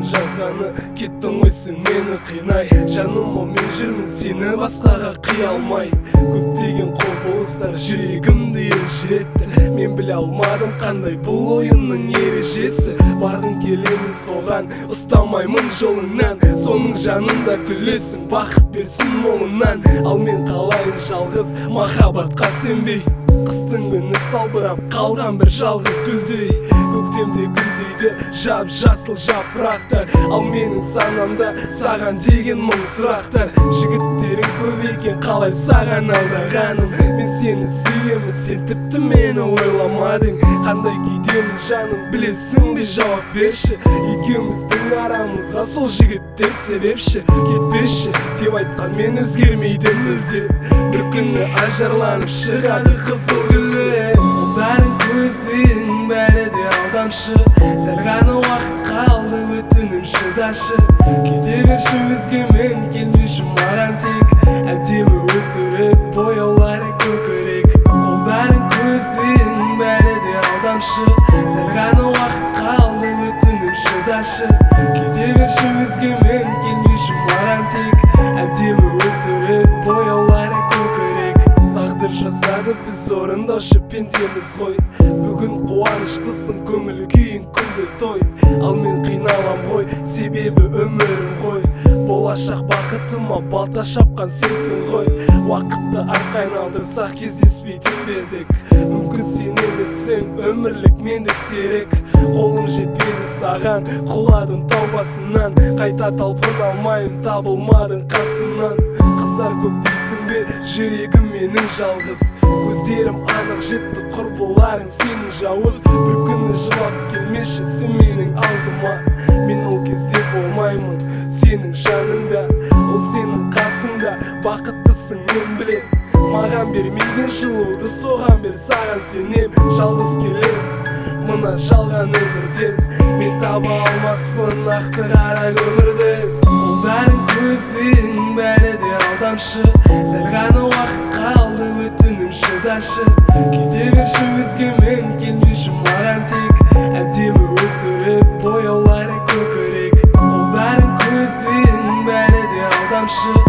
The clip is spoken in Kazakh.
жазамын жазаны, кеттің ғой сен мені қинай. Жаныма мен жүрмін, сені басқаға қия алмай. Көптеген құбылыстар жүрегімді елжіретті. Мен біле алмадым қандай бұл ойынның ережесі. Барғың келемін соған, ұстамаймын жолыңнан. Соның жанында күлесің, бақыт берсін молынан. Ал мен қалайын жалғыз, махаббатқа сенбей. Қыстың күні салбырап қалған бір жалғыз гүлдей. Көктемде гүлдейді жап-жасыл жапырақтар. Ал менің санамда саған деген мың сұрақтар. Жігіттерің көп екен, қалай саған алдағаным. Мен сені сүйемін, сен тіпті мені ойламадың. Қандай күйдемін жаным, білесің бе, жауап берші. Екеуміздің арамызға сол жігіттер себепші. Кетпеші деп айтқан мен өзгермейді мүлде. Бір күні ажарланып шығады қызыл гүлі. Қолдарың көздерің бәрі де алдамшы. Сәл ғана уақыт қалды, өтінім шыдашы. Кете берші өзгемен, келмеші маған тек. Әдемі өтірік, бояулары көкірек. Қолдарың көздерің бәрі де алдамшы. Сәл ғана уақыт қалды, өтінім шыдашы. Кете берші өзгемен, келмеші маған тек. Әдемі өтірік, бояулары көкірек. Тағдыр жасады, біз орындаушы пендеміз ғой. Бүгін қуаныштысың, көңіл күйің күнде той. Ал мен қиналам ғой, себебі өмірім ғой. Болашақ бақытыма балта шапқан сенсің ғой. Уақытты артқа айналдырсақ кездеспейтін бедік. Мүмкін сен емессің, өмірлік мендік серік. Қолым жетпеді саған, құладым тау басынан. Қайта талпына алмайым, табылмадың қасымнан. Қыздар көп дейсің бе, жүрегім менің жалғыз. Көздерім анық жетті, құрбыларың сенің жауыз. Bir күні жылап келмеші сен менің алдыма. Мен ол кезде болмаймын сенің жаныңда, ол сенің қасыңда. Бақыттысың мен білем, маған бермеген жылуды соған бер, саған сенем. Жалғыз келем мына жалған өмірден, мен таба алмаспын ақты қара өмірден. Қолдарың көздерің бәрі де алдамшы. Сәл ғана уақыт қалды, өтінім шыдашы. Кете берші өзгемен, келмеші маған тек. Әдемі өтірік, бояулары көкірек. Қолдарың көздерің бәрі де алдамшы.